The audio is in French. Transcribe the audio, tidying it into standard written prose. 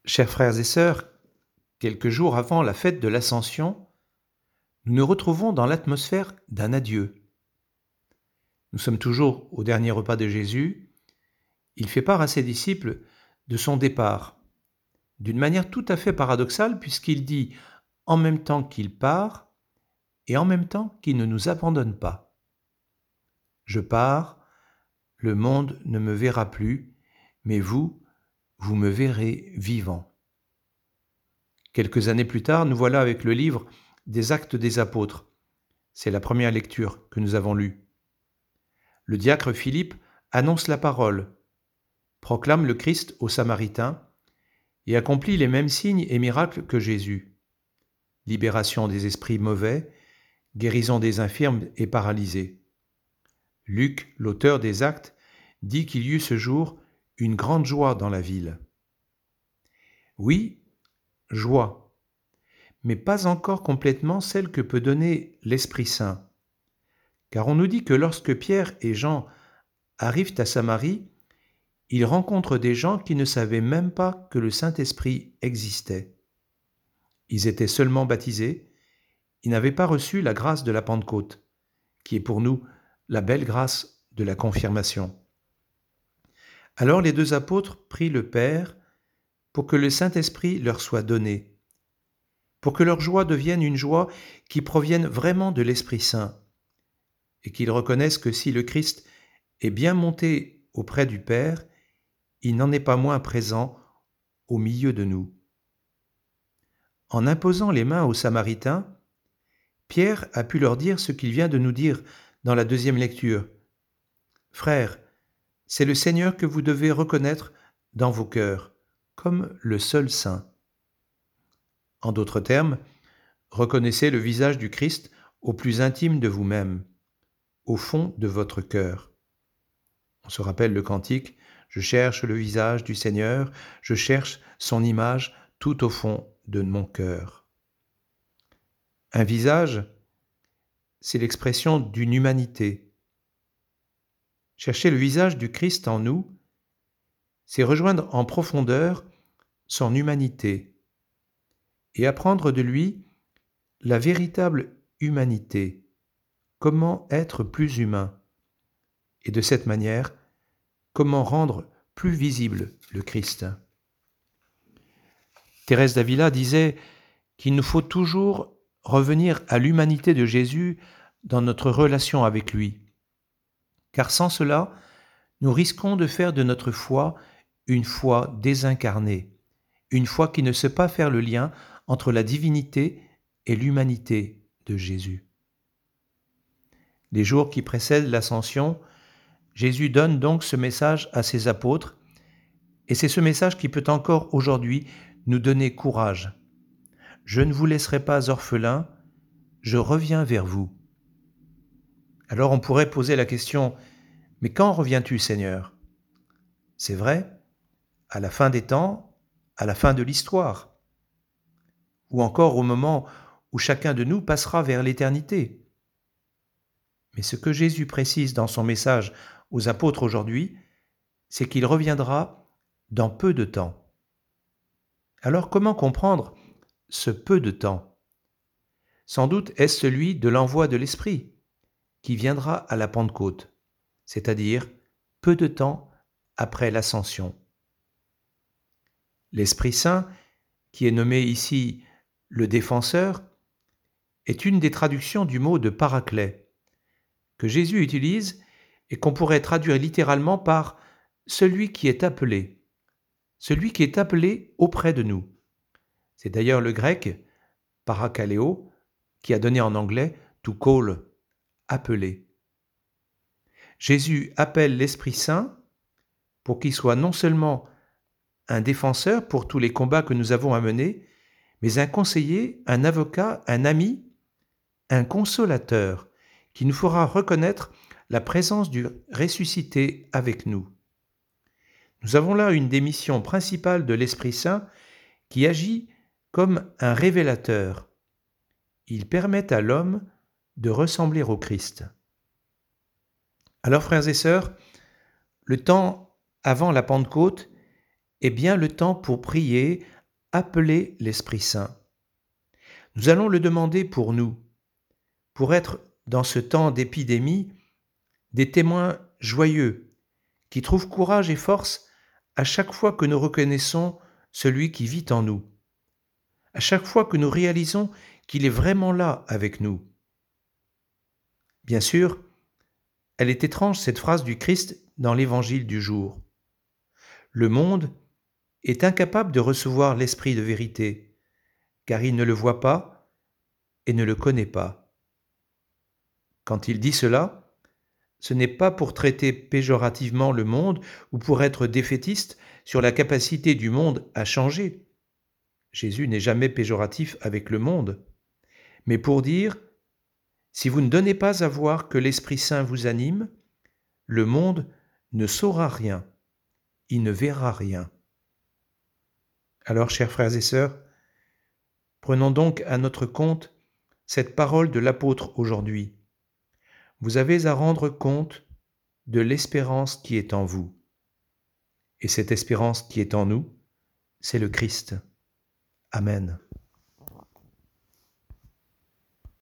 Chers frères et sœurs, quelques jours avant la fête de l'Ascension, nous nous retrouvons dans l'atmosphère d'un adieu. Nous sommes toujours au dernier repas de Jésus. Il fait part à ses disciples de son départ, d'une manière tout à fait paradoxale puisqu'il dit en même temps qu'il part et en même temps qu'il ne nous abandonne pas. Je pars, le monde ne me verra plus, mais vous me verrez vivant. Quelques années plus tard, nous voilà avec le livre des Actes des Apôtres. C'est la première lecture que nous avons lue. Le diacre Philippe annonce la parole, proclame le Christ aux Samaritains et accomplit les mêmes signes et miracles que Jésus. Libération des esprits mauvais, guérison des infirmes et paralysés. Luc, l'auteur des Actes, dit qu'il y eut ce jour une grande joie dans la ville. Oui, joie, mais pas encore complètement celle que peut donner l'Esprit Saint. Car on nous dit que lorsque Pierre et Jean arrivent à Samarie, ils rencontrent des gens qui ne savaient même pas que le Saint-Esprit existait. Ils étaient seulement baptisés, ils n'avaient pas reçu la grâce de la Pentecôte, qui est pour nous la belle grâce de la confirmation. Alors les deux apôtres prient le Père pour que le Saint-Esprit leur soit donné, pour que leur joie devienne une joie qui provienne vraiment de l'Esprit Saint, et qu'ils reconnaissent que si le Christ est bien monté auprès du Père, il n'en est pas moins présent au milieu de nous. En imposant les mains aux Samaritains, Pierre a pu leur dire ce qu'il vient de nous dire dans la deuxième lecture. « Frères, c'est le Seigneur que vous devez reconnaître dans vos cœurs, comme le seul Saint. » En d'autres termes, reconnaissez le visage du Christ au plus intime de vous-même, au fond de votre cœur. On se rappelle le cantique « Je cherche le visage du Seigneur, je cherche son image tout au fond de mon cœur. » Un visage, c'est l'expression d'une humanité. Chercher le visage du Christ en nous, c'est rejoindre en profondeur son humanité et apprendre de lui la véritable humanité, comment être plus humain, et de cette manière, comment rendre plus visible le Christ. Thérèse d'Avila disait qu'il nous faut toujours revenir à l'humanité de Jésus dans notre relation avec lui, car sans cela, nous risquons de faire de notre foi une foi désincarnée, une foi qui ne sait pas faire le lien entre la divinité et l'humanité de Jésus. Les jours qui précèdent l'Ascension, Jésus donne donc ce message à ses apôtres, et c'est ce message qui peut encore aujourd'hui nous donner courage. « Je ne vous laisserai pas orphelins, je reviens vers vous. » Alors on pourrait poser la question, mais quand reviens-tu, Seigneur ? C'est vrai, à la fin des temps, à la fin de l'histoire, ou encore au moment où chacun de nous passera vers l'éternité. Mais ce que Jésus précise dans son message aux apôtres aujourd'hui, c'est qu'il reviendra dans peu de temps. Alors comment comprendre ce peu de temps ? Sans doute est-ce celui de l'envoi de l'Esprit, qui viendra à la Pentecôte, c'est-à-dire peu de temps après l'Ascension. L'Esprit Saint, qui est nommé ici le défenseur, est une des traductions du mot de paraclet, que Jésus utilise et qu'on pourrait traduire littéralement par « celui qui est appelé », celui qui est appelé auprès de nous. C'est d'ailleurs le grec « parakaleo » qui a donné en anglais « to call », appelé. Jésus appelle l'Esprit Saint pour qu'il soit non seulement un défenseur pour tous les combats que nous avons à mener, mais un conseiller, un avocat, un ami, un consolateur qui nous fera reconnaître la présence du ressuscité avec nous. Nous avons là une des missions principales de l'Esprit Saint qui agit comme un révélateur. Il permet à l'homme de ressembler au Christ. Alors, frères et sœurs, le temps avant la Pentecôte est bien le temps pour prier appeler l'Esprit Saint. Nous allons le demander pour nous, pour être dans ce temps d'épidémie des témoins joyeux qui trouvent courage et force à chaque fois que nous reconnaissons celui qui vit en nous, à chaque fois que nous réalisons qu'il est vraiment là avec nous. Bien sûr, elle est étrange cette phrase du Christ dans l'Évangile du jour. Le monde est incapable de recevoir l'Esprit de vérité, car il ne le voit pas et ne le connaît pas. Quand il dit cela, ce n'est pas pour traiter péjorativement le monde ou pour être défaitiste sur la capacité du monde à changer. Jésus n'est jamais péjoratif avec le monde, mais pour dire, si vous ne donnez pas à voir que l'Esprit Saint vous anime, le monde ne saura rien, il ne verra rien. Alors, chers frères et sœurs, prenons donc à notre compte cette parole de l'apôtre aujourd'hui. Vous avez à rendre compte de l'espérance qui est en vous. Et cette espérance qui est en nous, c'est le Christ. Amen.